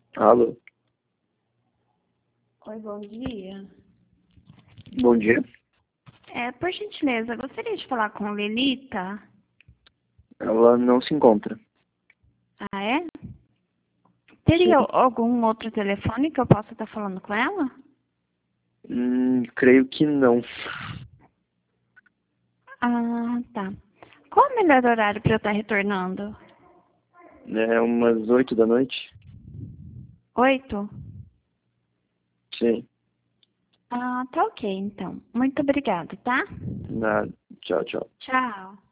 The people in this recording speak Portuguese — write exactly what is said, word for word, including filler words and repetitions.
Alô, Oi, bom dia. bom dia. É, por gentileza, gostaria de falar com a Lenita. Ela não se encontra. Ah, é? Teria Sim. algum outro telefone que eu possa estar falando com ela? Hum, creio que não. Ah, tá. Qual o melhor horário para eu estar retornando? É umas oito da noite? Oito? Sim. Ah, tá ok, então. Muito obrigada, tá? Nada. Tchau, tchau. Tchau.